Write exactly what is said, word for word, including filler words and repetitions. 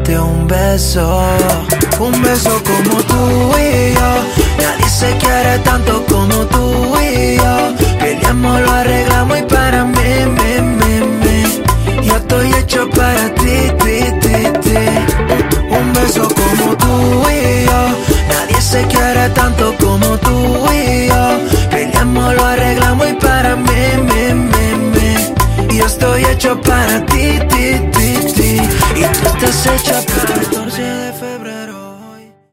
darte un beso, un beso como tú y yo. Nadie se quiere tanto como tú y yo. Peleamos, lo arreglamos y para mí, me, me, me. Yo estoy hecho para ti, ti, ti, ti. Un beso como tú